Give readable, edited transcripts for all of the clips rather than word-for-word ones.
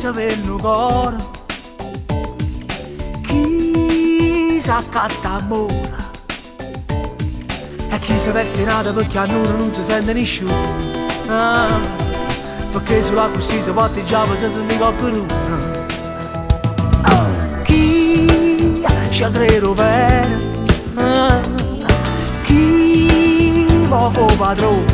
saperno cuore, chi sa accatta amore e chi si veste nata perché a noi non si sente nessuno. Perché sulla così si patteggiava se senti qualcuno. Chi ci credo bene, chi va fu padrone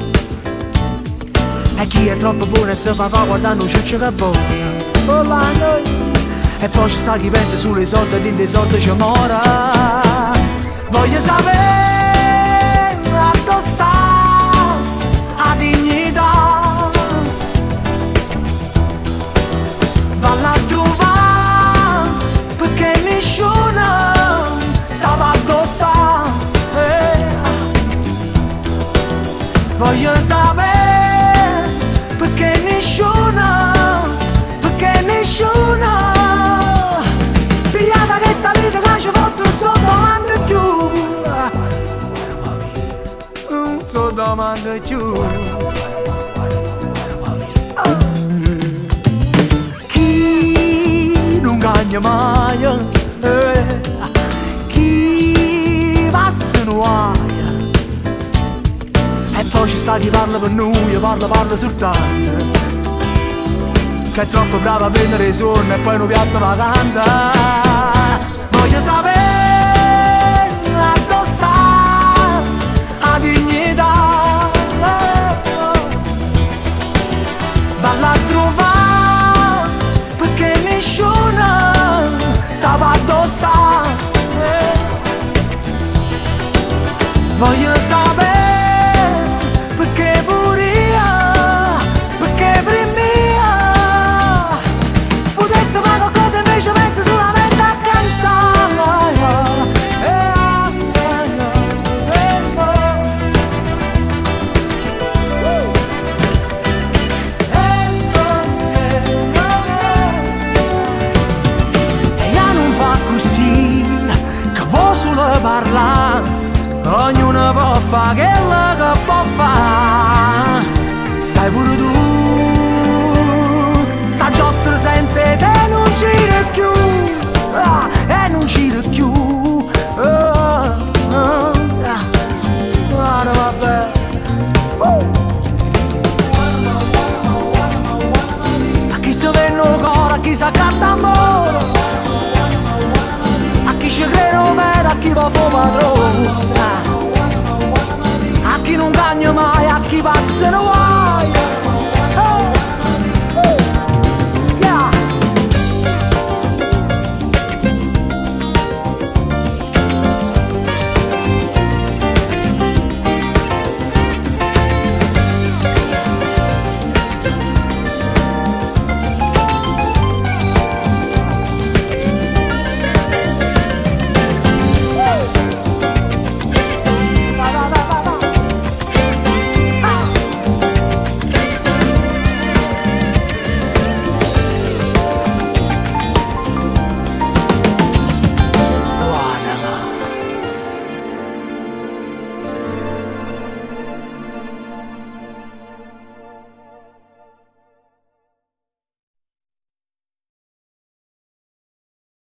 e chi è troppo buono e si fa guardando ciuccio che vola. E poi ci sa chi pensa sulle soldi e dei soldi ci mora. Voglio sapere dove sta la dignità, valla a trovare perché nessuno sa dove sta. Voglio sapere perché nessuno pigliata che sta vita che ci fatto non so domande più, non so domande più. Chi non cagna mai, chi passa non guaia, e poi ci sta chi parla per noi, parla soltanto, che è troppo brava a prendere i suoni e poi non piatta la canta. Voglio sapere dove sta la dignità, valla a trovare perché nessuno sa dove sta. Voglio sapere perché pure io, perché per me potesse fare qualcosa invece penso solamente a cantare. E io non fa così, che vuoi solo parlare, ognuno può fare quello che può fare. Stai pure tu, sta giostra senza te non gira più, e non gira più. Guarda vabbè, a chi si venne il cuore, a chi si accatta amore, a chi ci crede bene, a chi va fu padrone, a chi non cagna mai, a chi passa